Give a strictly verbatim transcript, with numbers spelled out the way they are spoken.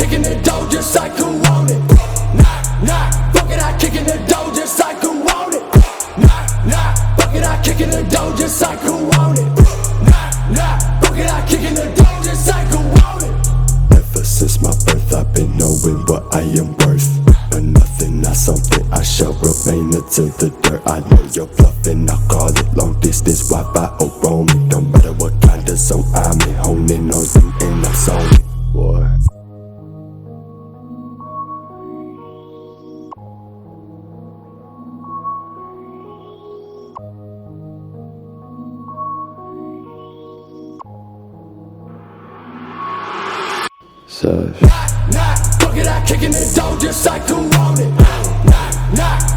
kicking the door just like who want it. Nah, nah, fuck it, I kicking the door just like who want it. Nah, nah, fuck it, I kicking the door just like who want it. Nah, nah, fuck it, I kicking the door just like who want it. Ever since my birth I've been knowing what I am worth. But nothing, not something, I shall remain until the dirt. I know you're bluffing, I call it long distance, Wi-Fi or roaming. Don't matter what kind of zone I'm in, honing on you and I'm zoning. Boy. Nah, nah, fuck it, I kicking the door just like who want it. Nah, nah,